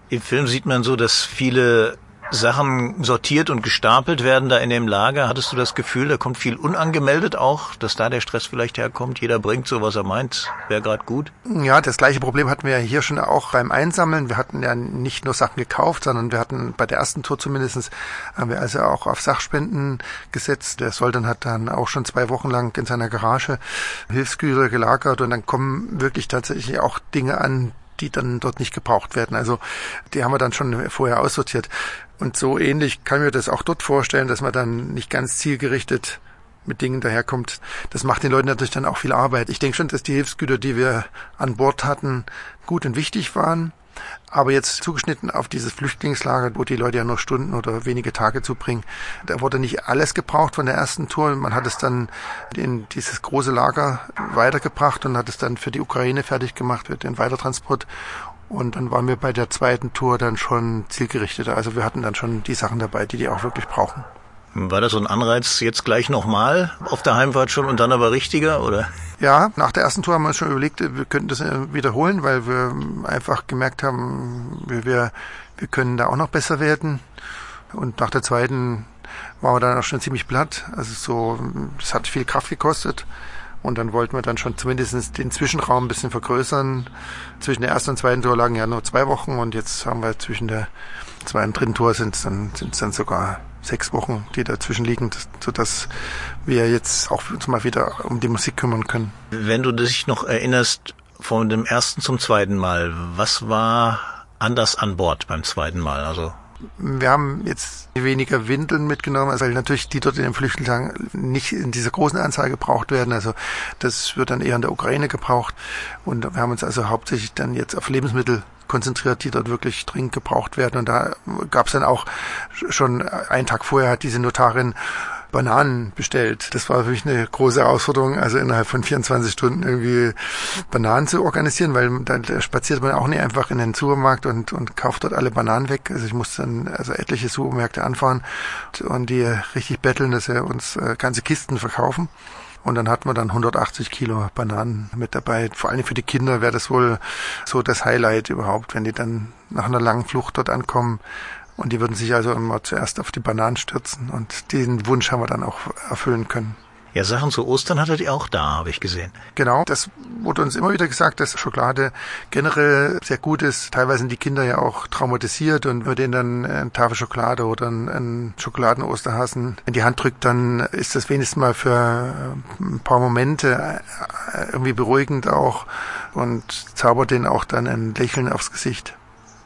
Im Film sieht man so, dass viele Sachen sortiert und gestapelt werden da in dem Lager. Hattest du das Gefühl, da kommt viel unangemeldet auch, dass da der Stress vielleicht herkommt? Jeder bringt so, was er meint, wäre gerade gut? Ja, das gleiche Problem hatten wir ja hier schon auch beim Einsammeln. Wir hatten ja nicht nur Sachen gekauft, sondern wir hatten bei der ersten Tour zumindest, haben wir also auch auf Sachspenden gesetzt. Der Soldan hat dann auch schon 2 Wochen lang in seiner Garage Hilfsgüter gelagert und dann kommen wirklich tatsächlich auch Dinge an, die dann dort nicht gebraucht werden. Also die haben wir dann schon vorher aussortiert. Und so ähnlich kann ich mir das auch dort vorstellen, dass man dann nicht ganz zielgerichtet mit Dingen daherkommt. Das macht den Leuten natürlich dann auch viel Arbeit. Ich denke schon, dass die Hilfsgüter, die wir an Bord hatten, gut und wichtig waren. Aber jetzt zugeschnitten auf dieses Flüchtlingslager, wo die Leute ja nur Stunden oder wenige Tage zubringen, da wurde nicht alles gebraucht von der ersten Tour. Man hat es dann in dieses große Lager weitergebracht und hat es dann für die Ukraine fertig gemacht, für den Weitertransport. Und dann waren wir bei der zweiten Tour dann schon zielgerichteter. Also wir hatten dann schon die Sachen dabei, die auch wirklich brauchen. War das so ein Anreiz, jetzt gleich nochmal auf der Heimfahrt schon und dann aber richtiger, oder? Ja, nach der ersten Tour haben wir uns schon überlegt, wir könnten das wiederholen, weil wir einfach gemerkt haben, wir können da auch noch besser werden. Und nach der zweiten waren wir dann auch schon ziemlich platt. Also so, es hat viel Kraft gekostet. Und dann wollten wir dann schon zumindest den Zwischenraum ein bisschen vergrößern. Zwischen der ersten und zweiten Tour lagen ja nur 2 Wochen und jetzt haben wir zwischen der zweiten und dritten Tour sind es dann sogar 6 Wochen, die dazwischen liegen, sodass wir jetzt auch uns mal wieder um die Musik kümmern können. Wenn du dich noch erinnerst, von dem ersten zum zweiten Mal, was war anders an Bord beim zweiten Mal? Also wir haben jetzt weniger Windeln mitgenommen, also natürlich die dort in den Flüchtlingslagern nicht in dieser großen Anzahl gebraucht werden. Also das wird dann eher in der Ukraine gebraucht. Und wir haben uns also hauptsächlich dann jetzt auf Lebensmittel konzentriert, die dort wirklich dringend gebraucht werden. Und da gab es dann auch schon einen Tag vorher hat diese Notarin Bananen bestellt. Das war natürlich eine große Herausforderung, also innerhalb von 24 Stunden irgendwie Bananen zu organisieren, weil da spaziert man auch nicht einfach in den Supermarkt und kauft dort alle Bananen weg. Also ich musste dann etliche Supermärkte anfahren und die richtig betteln, dass sie uns ganze Kisten verkaufen. Und dann hatten wir dann 180 Kilo Bananen mit dabei. Vor allem für die Kinder wäre das wohl so das Highlight überhaupt, wenn die dann nach einer langen Flucht dort ankommen. Und die würden sich also immer zuerst auf die Bananen stürzen. Und diesen Wunsch haben wir dann auch erfüllen können. Ja, Sachen zu Ostern hattet ihr auch da, habe ich gesehen. Genau, das wurde uns immer wieder gesagt, dass Schokolade generell sehr gut ist. Teilweise sind die Kinder ja auch traumatisiert und wenn denen dann eine Tafel Schokolade oder ein Schokoladen-Osterhasen in die Hand drückt, dann ist das wenigstens mal für ein paar Momente irgendwie beruhigend auch und zaubert denen auch dann ein Lächeln aufs Gesicht.